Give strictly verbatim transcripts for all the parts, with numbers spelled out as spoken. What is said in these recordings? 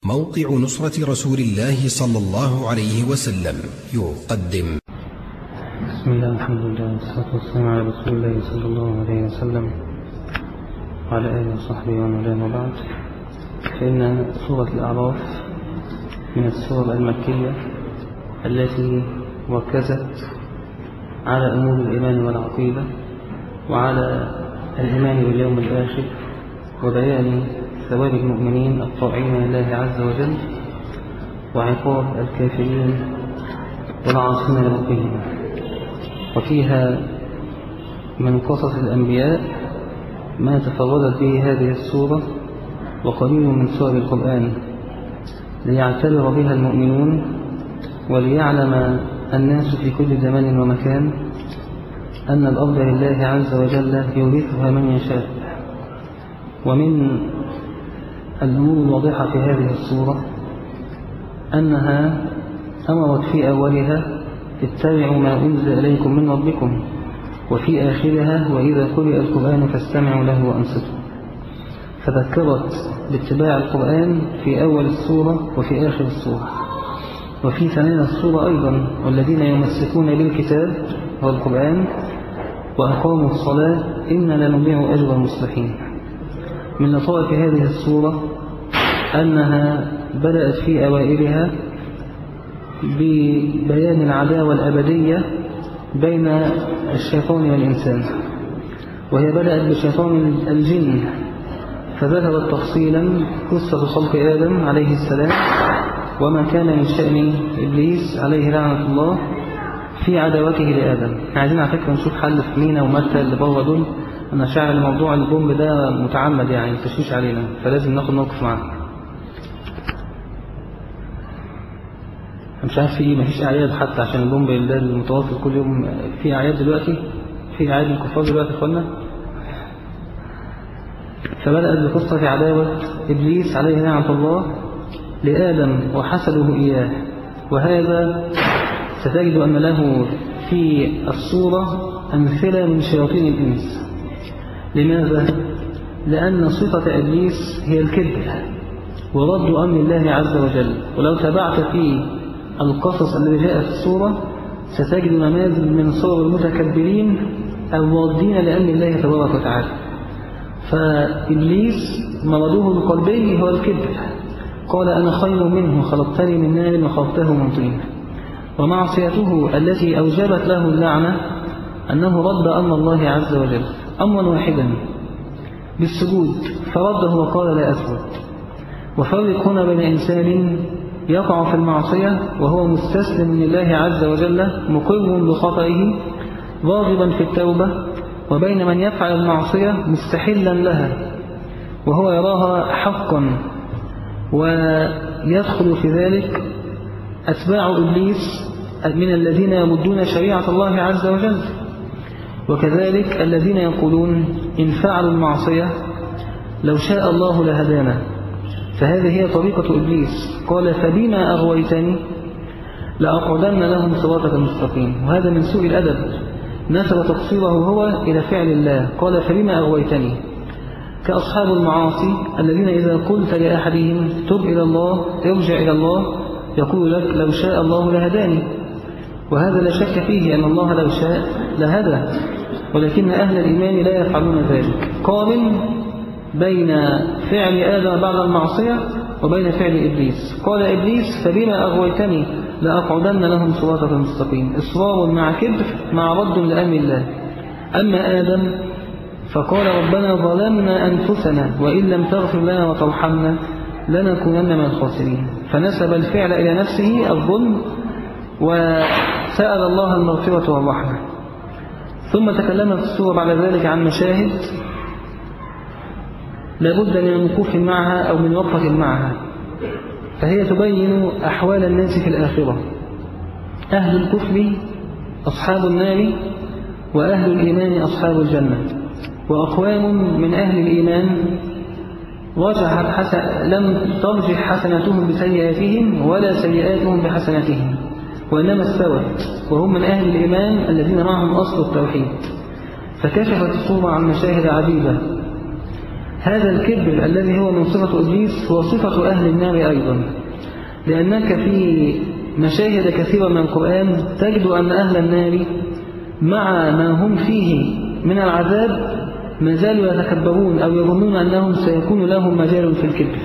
موقع نصرة رسول الله صلى الله عليه وسلم يقدم. بسم الله الحمد لله والصلاة والسلام على رسول الله صلى الله عليه وسلم وعلى آله وصحبه ومن والاه وبعد. فإن سورة الأعراف من السور المكية التي ركزت على أمور الإيمان والعقيدة وعلى الإيمان باليوم الآخر وبيان ثواب المؤمنين الطائعين لله عز وجل وعقاب الكافرين والعاصين لربهم. وفيها من قصص الأنبياء ما تفردت به هذه السورة وقليل من سور القرآن ليعتبر بها المؤمنون وليعلم الناس في كل زمان ومكان أن الأرض لله عز وجل يورثها من يشاء. ومن الأمور الواضحة في هذه السورة أنها أمرت في أولها اتبعوا ما أنزل إليكم من ربكم، وفي آخرها وإذا قرئ القرآن فاستمعوا له وأنصتوا، فذكرت باتباع القرآن في أول السورة وفي آخر السورة. وفي ثانية السورة أيضا والذين يمسكون بالكتاب والقرآن وأقاموا الصلاة إنا لا نضيع أجر المصلحين. من لطائف هذه السورة أنها بدأت في أوائلها ببيان العداوة الأبدية بين الشيطان والإنسان، وهي بدأت بشيطان الجن، فذكرت تفصيلا قصة خلق آدم عليه السلام وما كان من شأن إبليس عليه لعنة الله في عداوته لآدم. عايزين على فكرة نشوف حل في مينا ومتى اللي بره دول. أنا شاعر الموضوع البومب ده متعمد يعني تشويش علينا، فلازم ناخد موقف معاه. مش عارف في ايه، مفيش اعياد حتى عشان البومب ده المتواصل كل يوم. في اعياد دلوقتي، في اعياد الكفار دلوقتي يا اخوانا. فبدأت بقصة عداوة إبليس عليه لعنة الله لآدم وحسده إياه، وهذا ستجد أن له في الصورة أمثلة من شياطين الإنس. لماذا؟ لأن صفة إبليس هي الكذب ورد أمر الله عز وجل. ولو تابعت في القصص الذي جاء في السورة ستجد نماذج من صور المتكبرين الرادين لأمر الله تبارك وتعالى. فإبليس مرضه القلبي هو الكذب، قال أنا خير منه خلقتني من نار وخلقته من طين. ومعصيته التي أوجبت له اللعنة أنه رد أمر الله عز وجل أمرا واحدا بالسجود فرده وقال لا أسجد. وفرق هنا بين إنسان يقع في المعصية وهو مستسلم لله عز وجل مقر بخطئه راغبا في التوبة، وبين من يفعل المعصية مستحلا لها وهو يراها حقا ويدخل في ذلك أتباع إبليس من الذين يمدون شريعة الله عز وجل. وكذلك الذين يقولون إن فعلوا المعصية لو شاء الله لهدانا، فهذه هي طريقة إبليس. قال فبما أغويتني لأقعدن لهم صراطك المستقيم. وهذا من سوء الأدب، نسب تقصيره هو إلى فعل الله. قال فبما أغويتني، كأصحاب المعاصي الذين إذا قلت لأحدهم تب إلى الله ارجع إلى الله يقول لك لو شاء الله لهداني. وهذا لا شك فيه أن الله لو شاء لهدى، ولكن أهل الإيمان لا يفعلون ذلك. قارن بين فعل آدم بعد المعصية وبين فعل إبليس. قال إبليس فبما أغويتني لأقعدن لهم صراطك المستقيم، إصرار مع كبر مع رد لأمر الله. أما آدم فقال ربنا ظلمنا أنفسنا وإن لم تغفر لنا وترحمنا لنكونن من الخاسرين، فنسب الفعل إلى نفسه الظلم وسأل الله المغفرة والرحمة. ثم تكلمت السورة بعد ذلك عن مشاهد لابد من الوقوف معها أو من وقفة معها، فهي تبين أحوال الناس في الآخرة. أهل الكفر أصحاب النار وأهل الإيمان أصحاب الجنة. وأقوام من أهل الإيمان رجحت حسن لم ترجح حسناتهم بسيئاتهم ولا سيئاتهم بحسناتهم، وإنما استوت، وهم من أهل الإيمان الذين معهم أصل التوحيد. فكشفت السورة عن مشاهد عديدة هذا الكبر الذي هو من صفة إبليس هو صفة أهل النار أيضا، لأنك في مشاهد كثيرة من القرآن تجد أن أهل النار مع ما هم فيه من العذاب ما زالوا يتكبرون أو يظنون أنهم سيكون لهم مجال في الكبر.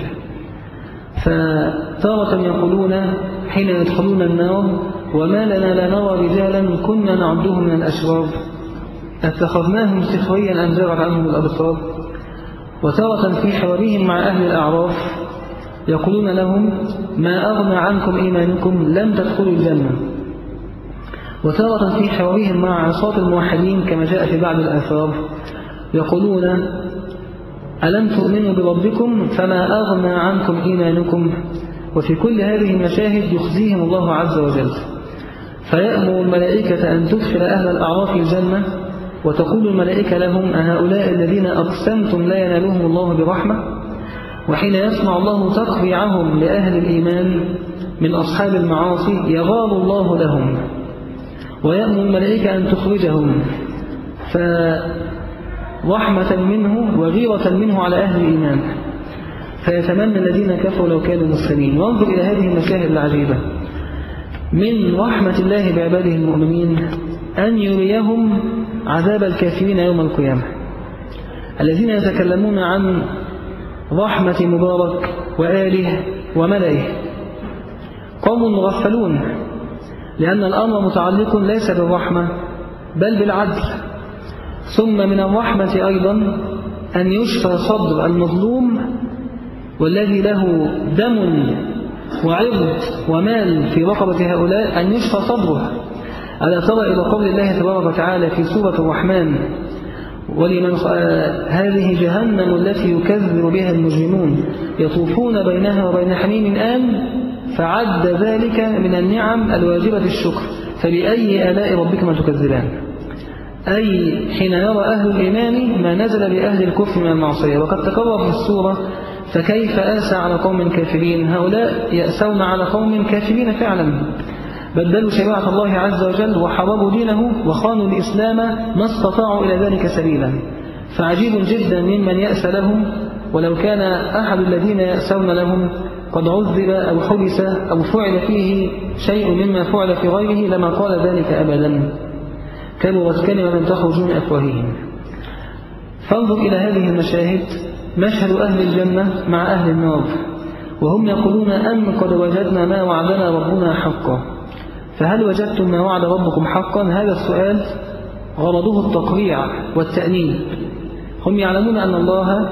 فتارة يقولون حين يدخلون النار: وما لنا لا نرى رجالا كنا نعدهم من الأشرار اتخذناهم سخريا أم زاغت عنهم الأبصار. وتارة في حوارهم مع أهل الأعراف يقولون لهم: ما أغنى عنكم إيمانكم لم تدخلوا الجنة. وتارة في حوارهم مع عصاة الموحدين كما جاء في بعض الآثار يقولون: ألم تؤمنوا بربكم فما أغنى عنكم إيمانكم. وفي كل هذه المشاهد يخزيهم الله عز وجل، فيأمر الملائكة أن تدخل أهل الأعراف الجنة، وتقول الملائكة لهم: أهؤلاء الذين أقسمتم لا ينالهم الله برحمة. وحين يسمع الله تقريعهم لأهل الإيمان من أصحاب المعاصي يغار الله لهم، ويأمر الملائكة أن تخرجهم، فرحمة منه وغيرة منه على أهل الإيمان، فيتمنى الذين كفروا لو كانوا مسلمين. وانظر إلى هذه المشاهد العجيبة من رحمة الله بعباده المؤمنين أن يريهم عذاب الكافرين يوم القيامة، الذين يتكلمون عن رحمة مبارك وآله وملئه قوم مغفلون، لأن الأمر متعلق ليس بالرحمة بل بالعدل. ثم من الرحمة أيضا أن يشفى صدر المظلوم والذي له دم وعرض ومال في رقبة هؤلاء، أن يشفى صدره. ألا ترى إلى قول الله تبارك وتعالى في سورة الرحمن: ولمن هذه جهنم التي يكذب بها المجرمون يطوفون بينها وبين حميم آن. فعد ذلك من النعم الواجبة الشكر، فبأي آلاء ربكما تكذبان. أي حين يرى أهل الإيمان ما نزل بأهل الكفر من المعصية. وقد تكرر في السورة: فكيف آسى على قوم كافرين. هؤلاء يأسون على قوم كافرين فعلا، بدلوا شريعة الله عز وجل وحرموا دينه وخانوا الإسلام ما استطاعوا إلى ذلك سبيلا. فعجيب جدا ممن يأسى لهم، ولو كان أحد الذين يأسون لهم قد عذب أو حبس أو فعل فيه شيء مما فعل في غيره لما قال ذلك أبدا. كبرت كلمة من تخرج من أفواههم. فانظر إلى هذه المشاهد: مشهد أهل الجنة مع أهل النار، وهم يقولون أن قد وجدنا ما وعدنا ربنا حقا. فهل وجدتم ما وعد ربكم حقا؟ هذا السؤال غرضه التقريع والتأنيب. هم يعلمون أن الله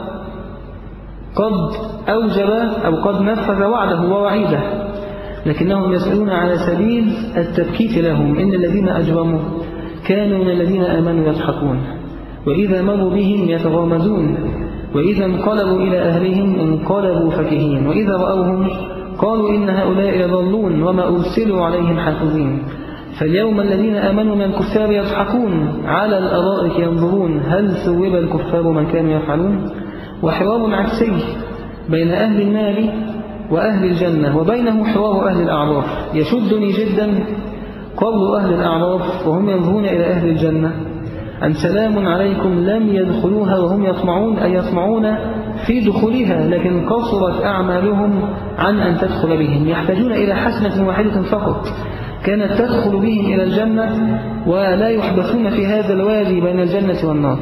قد أوجب أو قد نفذ وعده ووعيده، لكنهم يسألون على سبيل التبكيت لهم: إن الذين أجرموا كانوا من الذين آمنوا يضحكون، وإذا مروا بهم يتغامزون، وإذا انقلبوا إلى أهلهم انقلبوا فكهين، وإذا رأوهم قالوا إن هؤلاء يضلون وما أرسلوا عليهم حافظين. فاليوم الذين آمنوا من الكفار يضحكون على الأرائك ينظرون هل ثوب الكفار من كانوا يفعلون. وحوار عكسي بين أهل النار وأهل الجنة، وبينه حوار أهل الأعراف. يشدني جدا قول أهل الأعراف وهم ينظرون إلى أهل الجنة: أن سلام عليكم لم يدخلوها وهم يطمعون، أي يطمعون في دخولها لكن قصرت أعمالهم عن أن تدخل بهم، يحتاجون إلى حسنة واحدة فقط كانت تدخل بهم إلى الجنة، ولا يحبسون في هذا الوادي بين الجنة والنار.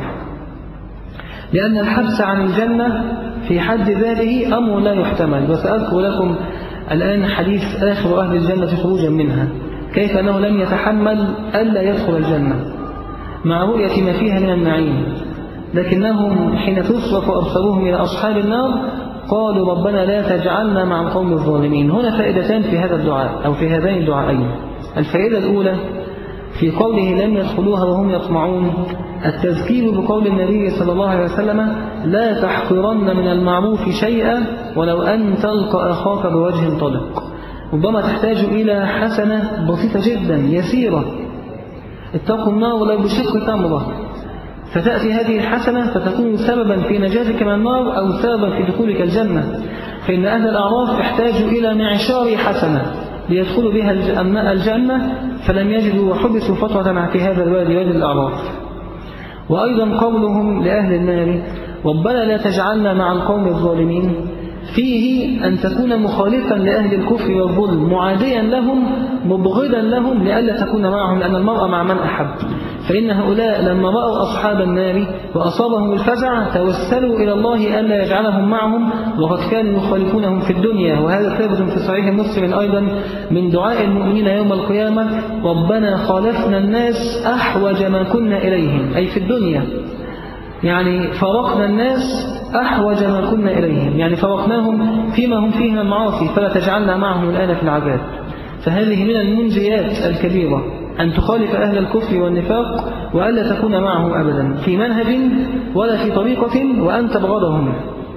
لأن الحبس عن الجنة في حد ذاته أمر لا يحتمل. وسأذكر لكم الآن حديث آخر أهل الجنة خروجا منها، كيف أنه لم يتحمل ألا يدخل الجنة مع رؤية ما فيها من النعيم، لكنهم حين تصرف أبصارهم إلى أصحاب النار قالوا: ربنا لا تجعلنا مع القوم الظالمين. هنا فائدتان في هذا الدعاء أو في هذين الدعائين. الفائدة الأولى في قوله لم يدخلوها وهم يطمعون التذكير بقول النبي صلى الله عليه وسلم: لا تحقرن من المعروف شيئا ولو أن تلقى أخاك بوجه طلق. ربما تحتاج إلى حسنة بسيطة جدا يسيرة، اتقوا النار ولو بشق تمرة، فتأتي هذه الحسنة فتكون سببا في نجاتك من النار أو سببا في دخولك الجنة. فإن أهل الأعراف احتاجوا إلى معشار حسنة ليدخلوا بها الجنة، فلم يجدوا وحبسوا فترة في هذا الوادي، وادي الأعراف. وأيضا قولهم لأهل النار: ربنا لا تجعلنا مع القوم الظالمين فيه أن تكون مخالفا لأهل الكفر والظلم معاديا لهم مبغضا لهم لئلا تكون معهم، لأن المرء مع من أحب. فإن هؤلاء لما رأوا أصحاب النار وأصابهم الفزع توسلوا إلى الله ألا يجعلهم معهم، وقد كانوا يخالفونهم في الدنيا. وهذا ثابت في صحيح مسلم أيضا من دعاء المؤمنين يوم القيامة: ربنا خالفنا الناس أحوج ما كنا إليهم، أي في الدنيا، يعني فرقنا الناس أحوج ما كنا إليهم، يعني فرقناهم فيما هم فيه من المعاصي فلا تجعلنا معهم الآن في العذاب. فهذه من المنجيات الكبيرة أن تخالف أهل الكفر والنفاق وألا تكون معهم أبدا في منهج ولا في طريقة، وأن تبغضهم.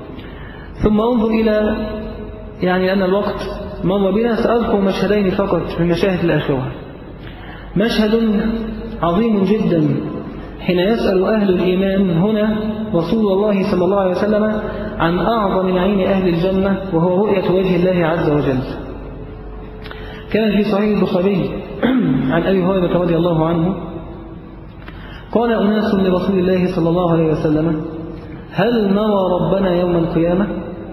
ثم انظر إلى، يعني أن الوقت مر بنا، سأذكر مشهدين فقط من مشاهد الآخرة. مشهد عظيم جدا حين يسأل أهل الإيمان هنا رسول الله صلى الله عليه وسلم عن أعظم معين أهل الجنة، وهو رؤية وجه الله عز وجل. كان في صحيح البخاري عن أبي هريرة رضي الله عنه قال أناس لرسول الله صلى الله عليه وسلم: هل نرى ربنا يوم القيامة؟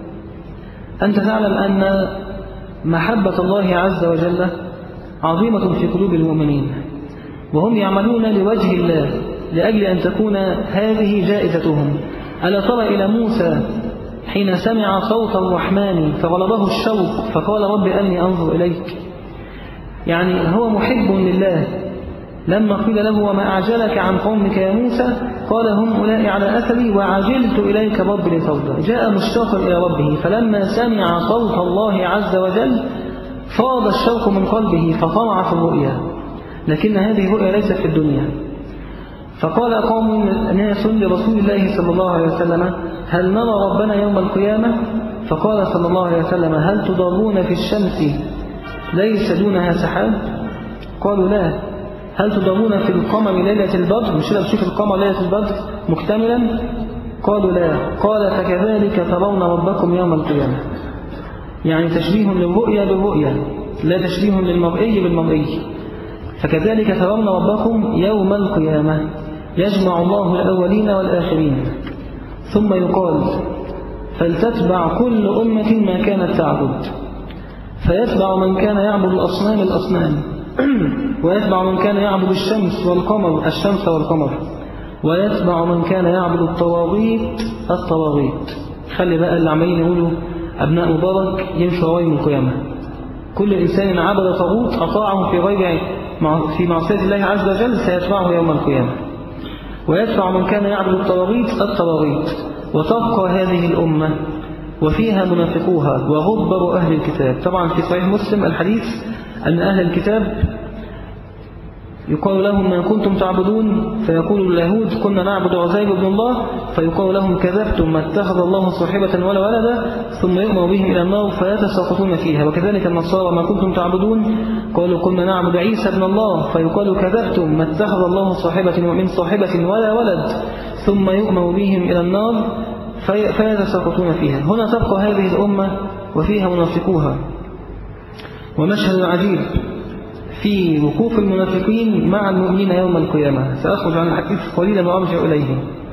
أنت تعلم أن محبة الله عز وجل عظيمة في قلوب المؤمنين، وهم يعملون لوجه الله لأجل أن تكون هذه جائزتهم. ألا ترى إلى موسى حين سمع صوت الرحمن فغلبه الشوق فقال: رب أني أنظر إليك. يعني هو محب لله. لما قيل له: وما أعجلك عن قومك يا موسى؟ قال: هم أولئك على أثري وعجلت إليك رب لترضى. جاء مشتاقا إلى ربه، فلما سمع صوت الله عز وجل فاض الشوق من قلبه فطمع في الرؤيا، لكن هذه الرؤيا ليست في الدنيا. فقال قوم ناس لرسول الله صلى الله عليه وسلم: هل نرى ربنا يوم القيامة؟ فقال صلى الله عليه وسلم: هل تضرون في الشمس ليس دونها سحاب؟ قالوا: لا. هل تضرون في القمر ليلة البدر؟ مش لا بتشوف القمر ليلة البدر مكتملا؟ قالوا: لا. قال: فكذلك ترون ربكم يوم القيامة. يعني تشبيه للرؤيا بالرؤيا، لا تشبيه للمرئي بالمرئي. فكذلك ترون ربكم يوم القيامة يجمع الله الأولين والآخرين. ثم يقال: فلتتبع كل أمة ما كانت تعبد، فيتبع من كان يعبد الأصنام الأصنام، ويتبع من كان يعبد الشمس والقمر الشمس والقمر، ويتبع من كان يعبد الطواغيت الطواغيت. خلي بقى اللي عمالين يقولوا أبناء مبارك يمشوا وراء يوم القيامة. كل إنسان عبد طاغوت أطاعه في غير في معصية الله عز وجل سيتبعه يوم القيامة، ويتبع من كان يعبد الطواغيت الطواغيت. وتبقى هذه الأمة وفيها منافقوها وغبر أهل الكتاب. طبعا في صحيح مسلم الحديث أن أهل الكتاب يقال لهم: ما كنتم تعبدون؟ فيقول اليهود: كنا نعبد عزير بن الله. فيقال لهم: كذبتم، ما اتخذ الله صاحبة ولا ولدا. ثم يؤمر بهم إلى النار فيتساقطون فيها. وكذلك النصارى: ما كنتم تعبدون؟ قالوا: كنا نعبد عيسى بن الله. فيقال: كذبتم، ما اتخذ الله صاحبة من صاحبة ولا ولد. ثم يؤمر بهم إلى النار فيتساقطون فيها. هنا تبقى هذه الأمة وفيها منافقوها. ومشهد عجيب في وقوف المنافقين مع المؤمنين يوم القيامة. سأخرج عن الحديث قليلا وأرجع إليه.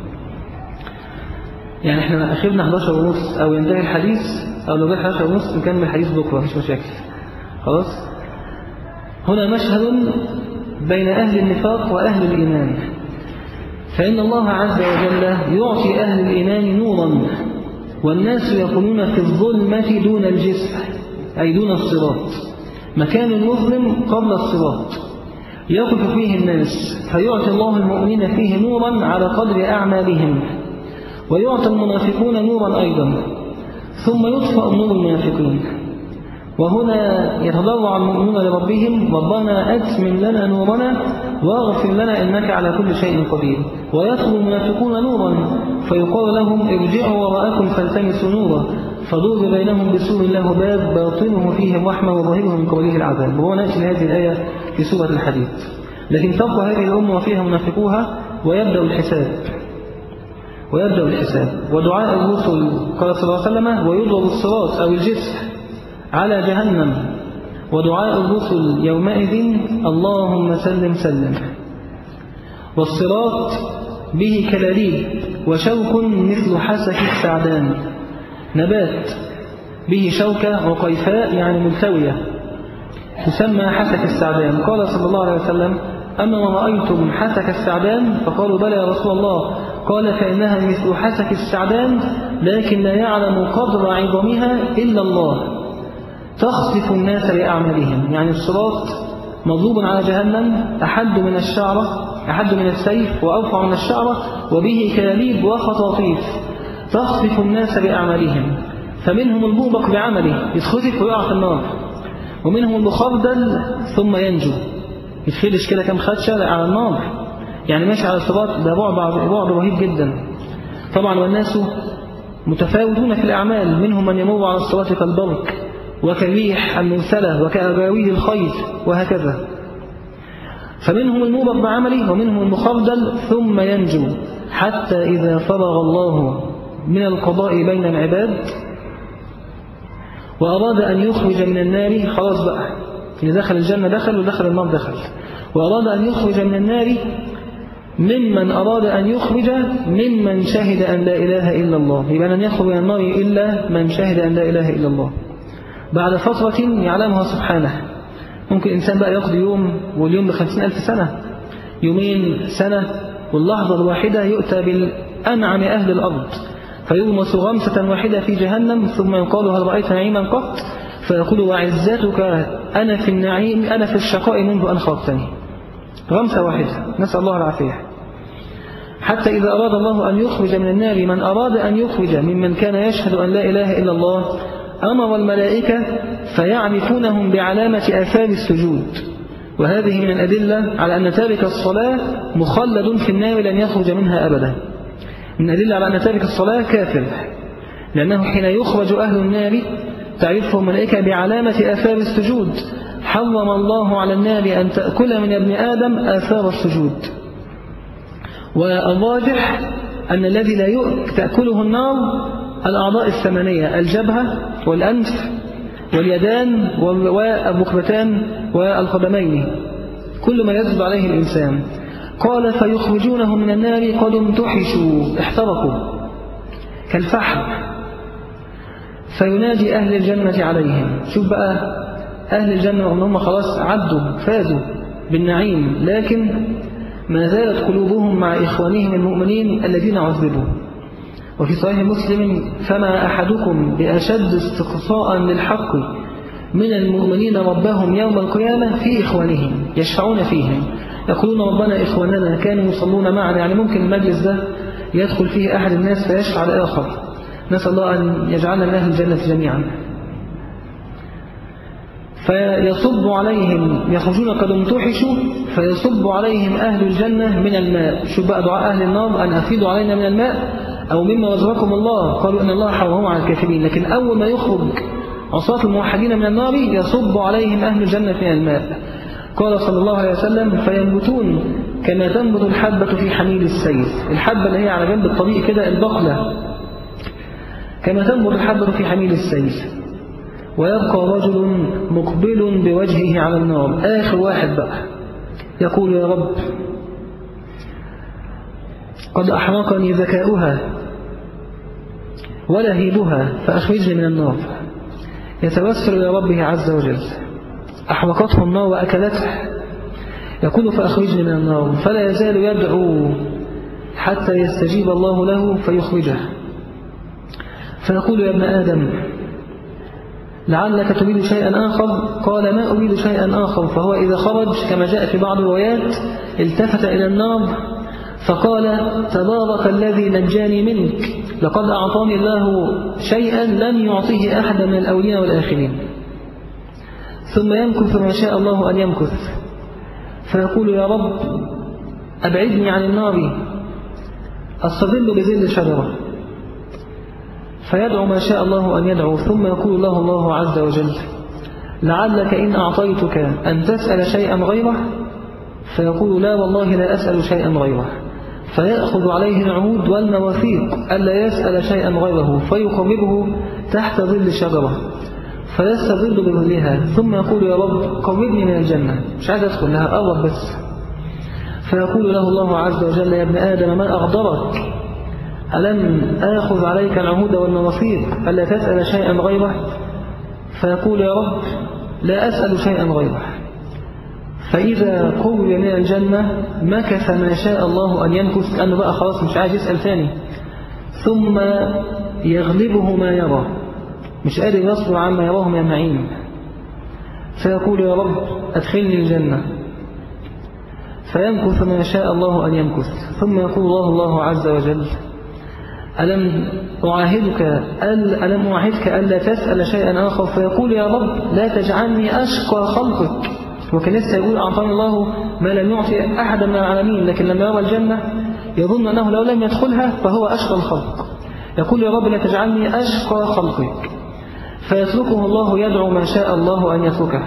يعني احنا أخرنا إحدى عشر ونص أو ينتهي الحديث، أو لو جاء إحدى عشر ونص نكمل الحديث بكرة، مفيش مشاكل. خلاص. هنا مشهد بين أهل النفاق وأهل الإيمان. فإن الله عز وجل يعطي أهل الإيمان نورا، والناس يكونون في الظلمة دون الجسر، أي دون الصراط، مكان مظلم قبل الصراط يقف فيه الناس، فيعطي الله المؤمنين فيه نورا على قدر أعمالهم، ويعطي المنافقون نورا أيضا، ثم يطفأ نور المنافقين. وهنا يتضرع المؤمنون لربهم: ربنا أتمم لنا نورنا واغفر لنا إنك على كل شيء قدير. ويطلب المنافقون نورا فيقال لهم: ارجعوا وراءكم فالتمسوا نورا، فضرب بينهم بسور له باب باطنه فيه الرحمة وظاهره من قبله العذاب. وهو نأتي لهذه الآية في سورة الحديد. لكن تبقى هذه الأمة وفيها منافقوها، ويبدأ الحساب ويبدأ الحساب ودعاء الرسل قال صلى الله عليه وسلم: ويضرب الصراط أو الجسر على جهنم، ودعاء الرسل يومئذ: اللهم سلم سلم. والصراط به كلاليب وشوك مثل حسك السعدان، نبات به شوكة وقيفاء يعني ملتوية تسمى حسك السعدان. قال صلى الله عليه وسلم: أما ما رأيتم حسك السعدان؟ فقالوا: بلى يا رسول الله. قال: فإنها مثل حسك السعدان لكن لا يعلم قدر عظمها إلا الله، تخطف الناس بأعمالهم. يعني الصراط مضروب على جهنم أحد من الشعرة أحد من السيف وأوفع من الشعرة، وبه كلاليب وخطاطيف تخطف الناس بأعمالهم، فمنهم الموبق بعمله يتخطف ويقع في النار، ومنهم المخردل ثم ينجو يتخدش كده كم خدشة على النار، يعني ماشي على الصراط. ده بعد بعد رهيب جدا طبعا. والناس متفاوتون في الأعمال، منهم من يمر على الصراط كالبرق وكالريح المرسلة وكأباويل الخيل وهكذا. فمنهم الموبق بعمله ومنهم المخردل ثم ينجو، حتى إذا فرغ الله من القضاء بين العباد وأراد أن يخرج من النار، خلاص بقى اللي دخل الجنة دخل ودخل النار دخل، وأراد أن يخرج من النار ممن أراد أن يخرج ممن شهد أن لا إله إلا الله. يبقى لن يخرج من النار إلا من شهد أن لا إله إلا الله بعد فترة يعلمها سبحانه. ممكن إنسان بقى يقضي يوم، واليوم بخمسين ألف سنة، يومين، سنة، واللحظة الواحدة يؤتى بالأنعم أهل الأرض فيغمس غمسة واحدة في جهنم، ثم يقال: هل رأيت نعيما قط؟ فيقول: وعزتك أنا في النعيم أنا في الشقاء منذ أن خلقتني. غمسة واحدة، نسأل الله العافية. حتى إذا أراد الله أن يخرج من النار من أراد أن يخرج ممن كان يشهد أن لا إله إلا الله، أمر الملائكة فيعرفونهم بعلامة آثار السجود. وهذه من الأدلة على أن تارك الصلاة مخلد في النار لن يخرج منها أبدا. من الأدلة على أن تارك الصلاة كافر، لأنه حين يخرج أهل النار تعرفهم الملائكة بعلامة آثار السجود. حرم الله على النار أن تأكل من ابن آدم آثار السجود. والراجح أن الذي لا تأكله النار الأعضاء الثمانية: الجبهة والأنف واليدان والركبتان والقدمين، كل ما يجب عليه الإنسان. قال: فيخرجونهم من النار قد امتحشوا، احترقوا كالفحم، فينادي أهل الجنة عليهم. شوف بقى أهل الجنة وهم خلاص عدوا فازوا بالنعيم، لكن ما زالت قلوبهم مع إخوانهم المؤمنين الذين عذبوا. وفي صحيح مسلم: فما أحدكم بأشد استقصاء للحق من المؤمنين ربهم يوم القيامة في إخوانهم، يشفعون فيهم يقولون: ربنا إخواننا كانوا يصلون معنا. يعني ممكن المجلس ده يدخل فيه أحد الناس فيشفع الآخر، نسأل الله أن يجعلنا من أهل الجنة جميعا. فيصب عليهم، يخرجون قد امتحشوا، فيصب عليهم أهل الجنة من الماء. شوف بقى دعاء أهل النار: أن أفيدوا علينا من الماء أو مما رزقكم الله. قالوا إن الله حرمه على الكافرين. لكن أول ما يخرج عصاة الموحدين من النار يصب عليهم أهل الجنة من الماء. قال صلى الله عليه وسلم: فينبتون كما تنبت الحبة في حميل السيف. الحبة اللي هي على جنب الطريق كده، البقلة، كما تنبت الحبة في حميل السيف. ويبقى رجل مقبل بوجهه على النار، آخر واحد بقى، يقول: يا رب قد أحرقني ذكاؤها ولهيبها فأخرجني من النار. يتوسل إلى ربه عز وجل، أحرقته النار وأكلته، يقول: فأخرجني من النار. فلا يزال يدعو حتى يستجيب الله له فيخرجه، فيقول: يا ابن آدم لعلك تريد شيئا آخر؟ قال: ما أريد شيئا آخر. فهو إذا خرج كما جاء في بعض الروايات التفت إلى النار فقال: تبارك الذي نجاني منك، لقد أعطاني الله شيئا لن يعطيه أحد من الأولين والآخرين. ثم يمكث ما شاء الله أن يمكث، فيقول: يا رب أبعدني عن النار أستظل بظل شجرة. فيدعو ما شاء الله أن يدعو، ثم يقول له الله عز وجل: لعلك إن أعطيتك أن تسأل شيئا غيره؟ فيقول: لا والله لا أسأل شيئا غيره. فيأخذ عليه العهود والمواثيق ألا يسأل شيئا غيره، فيقربه تحت ظل الشجرة فيستظل بظلها، ثم يقول: يا رب قربني من الجنة، مش عايز أدخل لها، أقرب بس. فيقول له الله عز وجل: يا ابن آدم ما أغضبك؟ ألم آخذ عليك العهود والمواثيق ألا تسأل شيئا غيره؟ فيقول: يا رب لا أسأل شيئا غيره. فإذا قرب من الجنة مكث ما شاء الله أن يمكث، لأنه بقى خلاص مش عايز يسأل ثاني. ثم يغلبه ما يرى، مش قادر يصبر عما يراه من النعيم، فيقول: يا رب أدخلني الجنة. فيمكث ما شاء الله أن يمكث. ثم يقول الله الله عز وجل: ألم أعاهدك ألم أعاهدك ألا تسأل شيئا آخر؟ فيقول: يا رب لا تجعلني أشقى خلقك. وكان لسه يقول: أعطاني الله ما لم يعطي أحدا من العالمين، لكن لما يرى الجنة يظن أنه لو لم يدخلها فهو أشقى الخلق. يقول: يا رب لا تجعلني أشقى خلقك. فيتركه الله يدعو ما شاء الله أن يتركه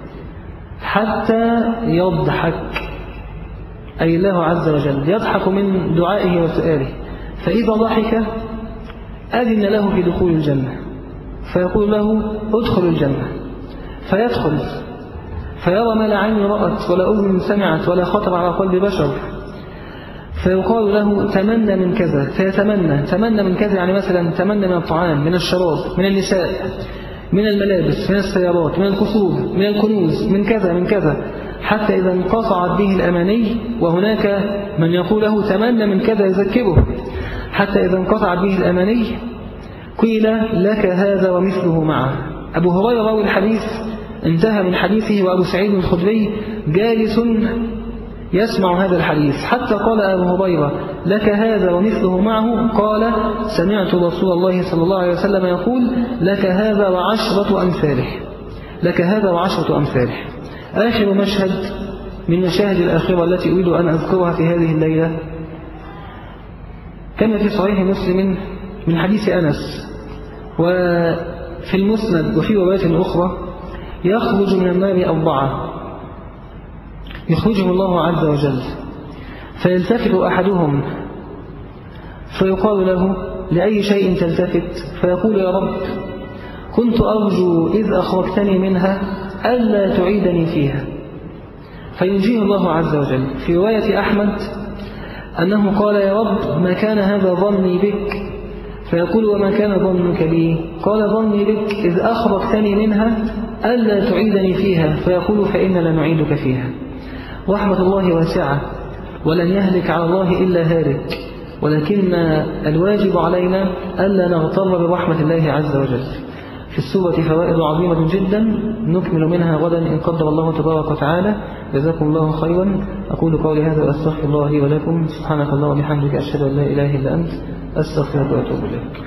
حتى يضحك، أي الله عز وجل يضحك من دعائه وسؤاله. فإذا ضحك أذن له في دخول الجنة، فيقول له: ادخل الجنة. فيدخل فيرى ما لا عين رأت ولا أذن سمعت ولا خطر على قلب بشر. فيقال له: تمنى من كذا، فيتمنى. تمنى من كذا يعني مثلا تمنى من الطعام، من الشراب، من النساء، من الملابس، من السيارات، من القصور، من الكنوز، من كذا من كذا، حتى إذا انقطعت به الأماني. وهناك من يقول له: تمنى من كذا يذكره، حتى إذا انقطعت به الأماني قيل: لك هذا ومثله معه. أبو هريرة راوي الحديث انتهى من حديثه، وأبو سعيد الخدري جالس يسمع هذا الحديث، حتى قال أبو هريرة: لك هذا ومثله معه. قال: سمعت رسول الله صلى الله عليه وسلم يقول: لك هذا وعشرة أمثاله، لك هذا وعشرة أمثاله. آخر مشهد من مشاهد الآخرة التي أريد أن أذكرها في هذه الليلة كما في صحيح مسلم من حديث أنس، وفي المسند وفي رواية أخرى: يخرج من النار أربعة يخرجهم الله عز وجل، فيلتفت أحدهم فيقال له: لأي شيء تلتفت؟ فيقول: يا رب كنت أرجو إذ أخرجتني منها ألا تعيدني فيها. فينجيه الله عز وجل. في رواية أحمد أنه قال: يا رب ما كان هذا ظني بك. فيقول: وما كان ظنك بي؟ قال: ظني بك إذ أخرجتني منها ألا تعيدني فيها. فيقول: فإن لنعيدك فيها. رحمة الله واسعة، ولن يهلك على الله إلا هالك، ولكن الواجب علينا ألا نغتر برحمة الله عز وجل. في السورة فوائد عظيمة جدا، نكمل منها غدا إن قدر الله تبارك وتعالى. جزاكم الله خيرا. أقول قولي هذا وأستغفر الله لي ولكم. سبحانك اللهم وبحمدك، أشهد أن لا إله إلا أنت، أستغفرك وأتوب إليك.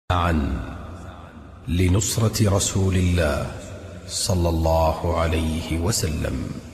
عن لنصرة رسول الله صلى الله عليه وسلم.